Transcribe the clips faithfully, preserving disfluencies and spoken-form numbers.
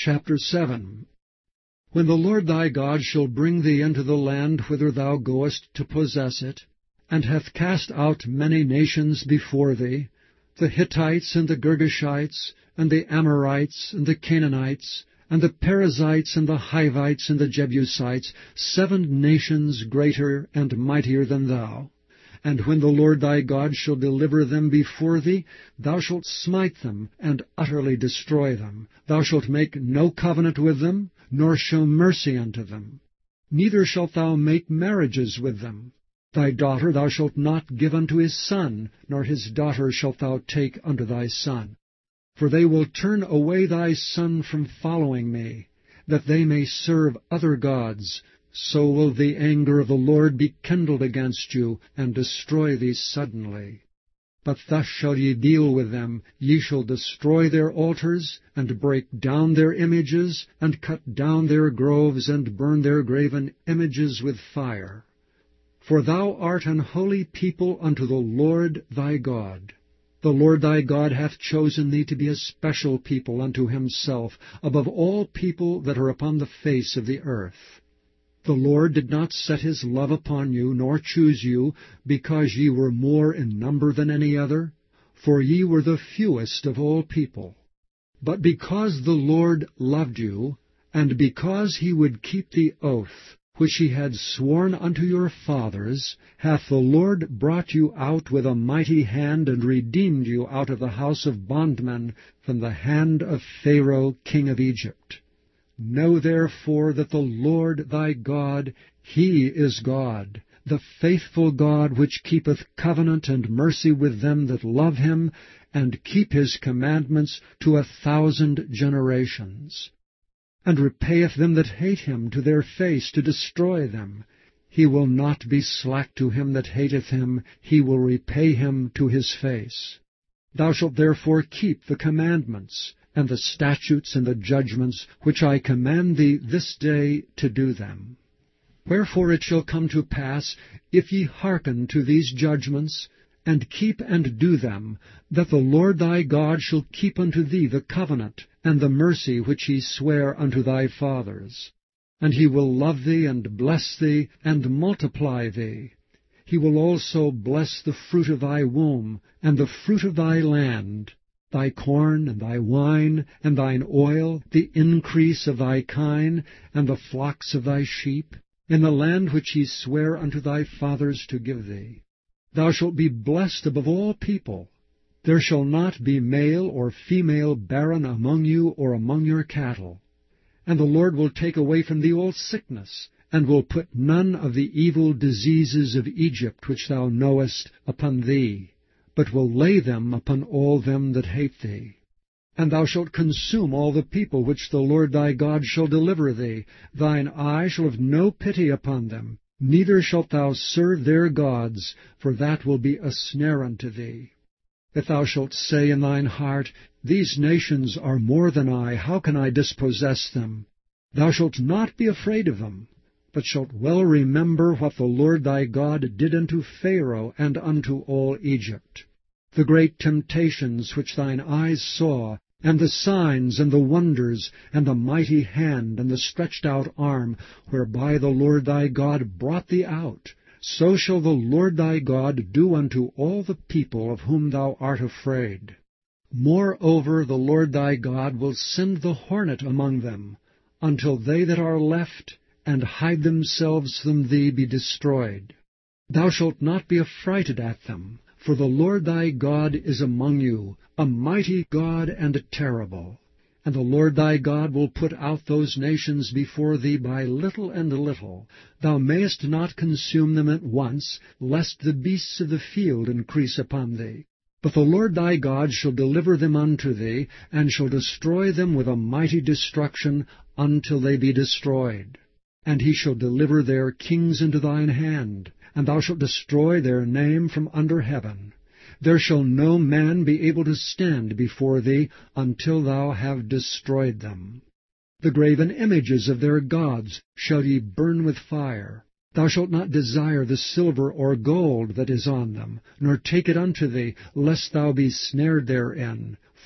chapter seven. When the Lord thy God shall bring thee into the land whither thou goest to possess it, and hath cast out many nations before thee, the Hittites, and the Girgashites, and the Amorites, and the Canaanites, and the Perizzites, and the Hivites, and the Jebusites, seven nations greater and mightier than thou. And when the Lord thy God shall deliver them before thee, thou shalt smite them, and utterly destroy them. Thou shalt make no covenant with them, nor show mercy unto them. Neither shalt thou make marriages with them. Thy daughter thou shalt not give unto his son, nor his daughter shalt thou take unto thy son. For they will turn away thy son from following me, that they may serve other gods. So will the anger of the Lord be kindled against you, and destroy thee suddenly. But thus shall ye deal with them. Ye shall destroy their altars, and break down their images, and cut down their groves, and burn their graven images with fire. For thou art an holy people unto the Lord thy God. The Lord thy God hath chosen thee to be a special people unto himself, above all people that are upon the face of the earth. The Lord did not set his love upon you, nor choose you, because ye were more in number than any other, for ye were the fewest of all people. But because the Lord loved you, and because he would keep the oath which he had sworn unto your fathers, hath the Lord brought you out with a mighty hand, and redeemed you out of the house of bondmen, from the hand of Pharaoh king of Egypt. Know therefore that the Lord thy God, he is God, the faithful God, which keepeth covenant and mercy with them that love him, and keep his commandments to a thousand generations, and repayeth them that hate him to their face, to destroy them. He will not be slack to him that hateth him, he will repay him to his face. Thou shalt therefore keep the commandments, and the statutes and the judgments, which I command thee this day to do them. Wherefore it shall come to pass, if ye hearken to these judgments, and keep and do them, that the Lord thy God shall keep unto thee the covenant and the mercy which he sware unto thy fathers. And he will love thee, and bless thee, and multiply thee. He will also bless the fruit of thy womb, and the fruit of thy land, thy corn, and thy wine, and thine oil, the increase of thy kine, and the flocks of thy sheep, in the land which he sware unto thy fathers to give thee. Thou shalt be blessed above all people. There shall not be male or female barren among you or among your cattle. And the Lord will take away from thee all sickness, and will put none of the evil diseases of Egypt which thou knowest upon thee, but will lay them upon all them that hate thee. And thou shalt consume all the people which the Lord thy God shall deliver thee. Thine eye shall have no pity upon them, neither shalt thou serve their gods, for that will be a snare unto thee. If thou shalt say in thine heart, These nations are more than I, how can I dispossess them? Thou shalt not be afraid of them, but shalt well remember what the Lord thy God did unto Pharaoh and unto all Egypt, the great temptations which thine eyes saw, and the signs and the wonders, and the mighty hand and the stretched out arm, whereby the Lord thy God brought thee out. So shall the Lord thy God do unto all the people of whom thou art afraid. Moreover, the Lord thy God will send the hornet among them, until they that are left and hide themselves from thee be destroyed. Thou shalt not be affrighted at them, for the Lord thy God is among you, a mighty God and terrible. And the Lord thy God will put out those nations before thee by little and little. Thou mayest not consume them at once, lest the beasts of the field increase upon thee. But the Lord thy God shall deliver them unto thee, and shall destroy them with a mighty destruction until they be destroyed. And he shall deliver their kings into thine hand, and thou shalt destroy their name from under heaven. There shall no man be able to stand before thee until thou have destroyed them. The graven images of their gods shall ye burn with fire. Thou shalt not desire the silver or gold that is on them, nor take it unto thee, lest thou be snared therein.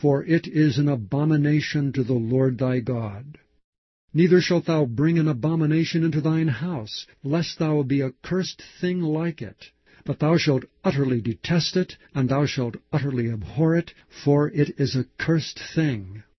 for it is an abomination to the Lord thy God. Neither shalt thou bring an abomination into thine house, lest thou be a cursed thing like it. But thou shalt utterly detest it, and thou shalt utterly abhor it, for it is a cursed thing.